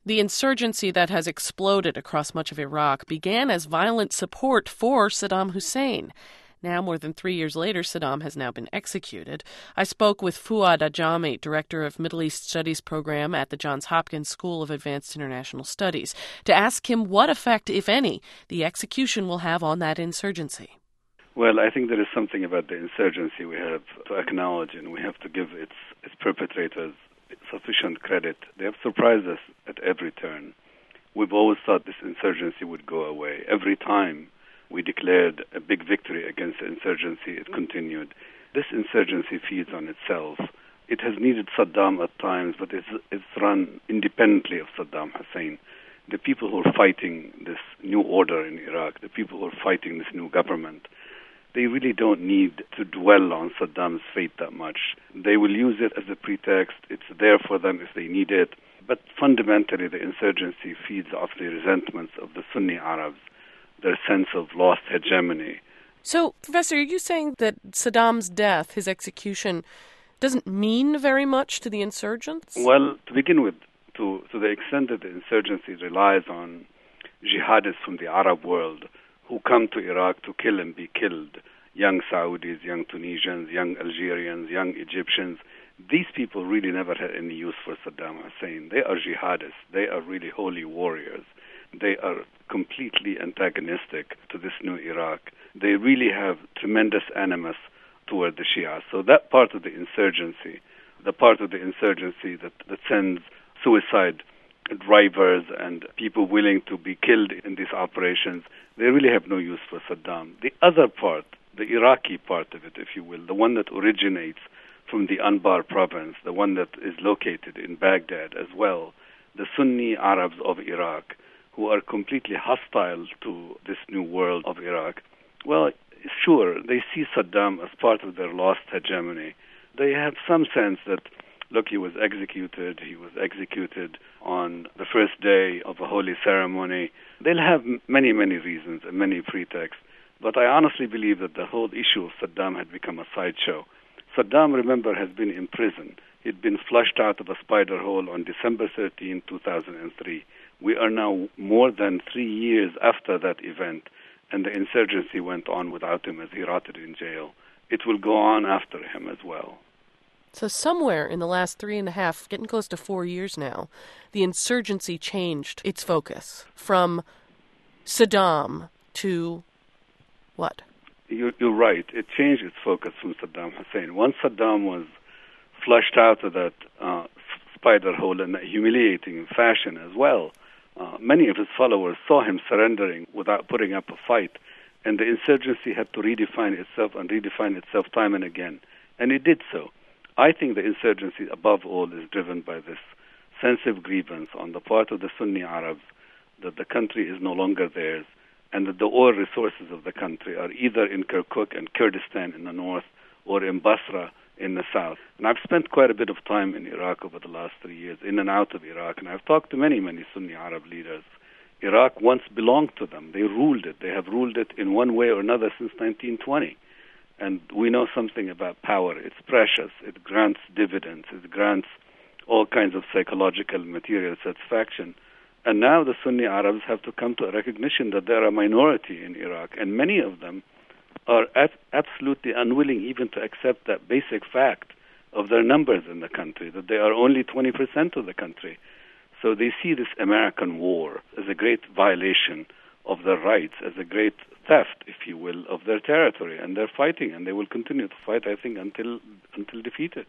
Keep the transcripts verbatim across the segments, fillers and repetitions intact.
The insurgency that has exploded across much of Iraq began as violent support for Saddam Hussein. Now, more than three years later, Saddam has now been executed. I spoke with Fuad Ajami, Director of Middle East Studies Program at the Johns Hopkins School of Advanced International Studies, to ask him what effect, if any, the execution will have on that insurgency. Well, I think there is something about the insurgency we have to acknowledge, and we have to give its, its perpetrators sufficient credit. They have surprised us at every turn. We've always thought this insurgency would go away. Every time we declared a big victory against the insurgency, it continued. This insurgency feeds on itself. It has needed Saddam at times, but it's, it's run independently of Saddam Hussein. The people who are fighting this new order in Iraq, the people who are fighting this new government, they really don't need to dwell on Saddam's fate that much. They will use it as a pretext. It's there for them if they need it. But fundamentally, the insurgency feeds off the resentments of the Sunni Arabs, their sense of lost hegemony. So, Professor, are you saying that Saddam's death, his execution, doesn't mean very much to the insurgents? Well, to begin with, to, to the extent that the insurgency relies on jihadists from the Arab world who come to Iraq to kill and be killed, young Saudis, young Tunisians, young Algerians, young Egyptians, these people really never had any use for Saddam Hussein. They are jihadists. They are really holy warriors. They are completely antagonistic to this new Iraq. They really have tremendous animus toward the Shia. So that part of the insurgency, the part of the insurgency that, that sends suicide drivers and people willing to be killed in these operations, they really have no use for Saddam. The other part, the Iraqi part of it, if you will, the one that originates from the Anbar province, the one that is located in Baghdad as well, the Sunni Arabs of Iraq, who are completely hostile to this new world of Iraq, well, sure, they see Saddam as part of their lost hegemony. They have some sense that, look, he was executed, he was executed on the first day of a holy ceremony. They'll have many, many reasons and many pretexts, but I honestly believe that the whole issue of Saddam had become a sideshow. Saddam, remember, has been in prison. He'd been flushed out of a spider hole on December thirteenth, two thousand three. We are now more than three years after that event, and the insurgency went on without him as he rotted in jail. It will go on after him as well. So somewhere in the last three and a half, getting close to four years now, the insurgency changed its focus from Saddam to what? You, you're right. It changed its focus from Saddam Hussein. Once Saddam was flushed out of that uh, spider hole in a humiliating fashion as well, uh, many of his followers saw him surrendering without putting up a fight, and the insurgency had to redefine itself and redefine itself time and again, and it did so. I think the insurgency, above all, is driven by this sense of grievance on the part of the Sunni Arabs that the country is no longer theirs, and that the oil resources of the country are either in Kirkuk and Kurdistan in the north or in Basra in the south. And I've spent quite a bit of time in Iraq over the last three years, in and out of Iraq, and I've talked to many, many Sunni Arab leaders. Iraq once belonged to them. They ruled it. They have ruled it in one way or another since nineteen twenty. And we know something about power. It's precious. It grants dividends. It grants all kinds of psychological material satisfaction. And now the Sunni Arabs have to come to a recognition that they're a minority in Iraq, and many of them are ab- absolutely unwilling even to accept that basic fact of their numbers in the country, that they are only twenty percent of the country. So they see this American war as a great violation of their rights, as a great theft, if you will, of their territory, and they're fighting, and they will continue to fight, I think, until until defeated.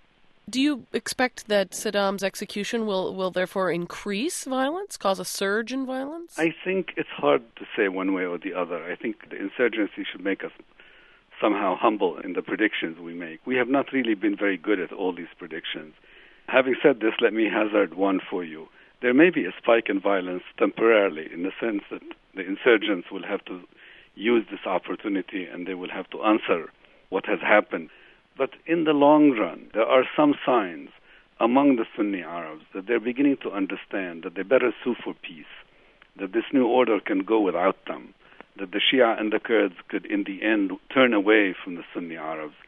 Do you expect that Saddam's execution will, will therefore increase violence, cause a surge in violence? I think it's hard to say one way or the other. I think the insurgency should make us somehow humble in the predictions we make. We have not really been very good at all these predictions. Having said this, let me hazard one for you. There may be a spike in violence temporarily, in the sense that the insurgents will have to use this opportunity and they will have to answer what has happened. But in the long run, there are some signs among the Sunni Arabs that they're beginning to understand that they better sue for peace, that this new order can go without them, that the Shia and the Kurds could, in the end, turn away from the Sunni Arabs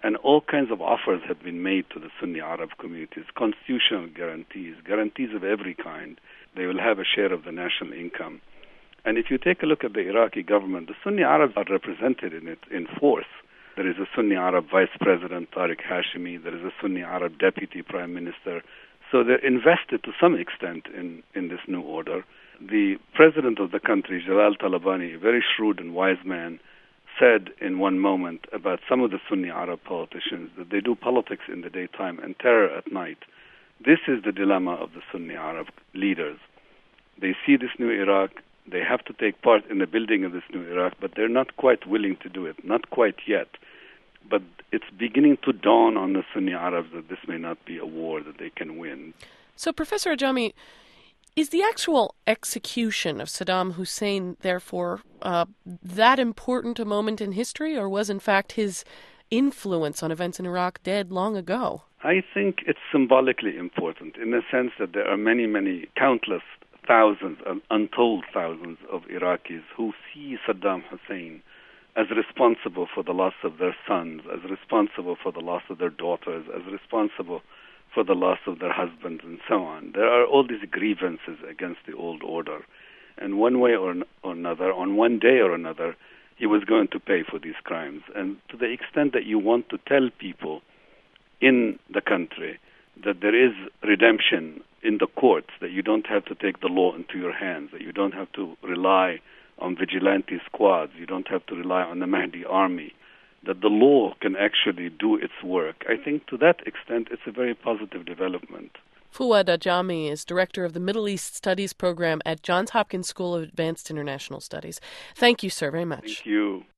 And all kinds of offers have been made to the Sunni Arab communities, constitutional guarantees, guarantees of every kind. They will have a share of the national income. And if you take a look at the Iraqi government, the Sunni Arabs are represented in it in force. There is a Sunni Arab vice president, Tariq Hashimi. There is a Sunni Arab deputy prime minister. So they're invested to some extent in, in this new order. The president of the country, Jalal Talabani, a very shrewd and wise man, said in one moment about some of the Sunni Arab politicians that they do politics in the daytime and terror at night. This is the dilemma of the Sunni Arab leaders. They see this new Iraq. They have to take part in the building of this new Iraq, but they're not quite willing to do it, not quite yet. But it's beginning to dawn on the Sunni Arabs that this may not be a war that they can win. So, Professor Ajami, is the actual execution of Saddam Hussein, therefore, uh, that important a moment in history, or was, in fact, his influence on events in Iraq dead long ago? I think it's symbolically important in the sense that there are many, many, countless thousands, untold thousands of Iraqis who see Saddam Hussein as responsible for the loss of their sons, as responsible for the loss of their daughters, as responsible for the loss of their husbands, and so on. There are all these grievances against the old order. And one way or, or another, on one day or another, he was going to pay for these crimes. And to the extent that you want to tell people in the country that there is redemption in the courts, that you don't have to take the law into your hands, that you don't have to rely on vigilante squads, you don't have to rely on the Mahdi army, that the law can actually do its work. I think to that extent it's a very positive development. Fouad Ajami is director of the Middle East Studies program at Johns Hopkins School of Advanced International Studies. Thank you, sir, very much. Thank you.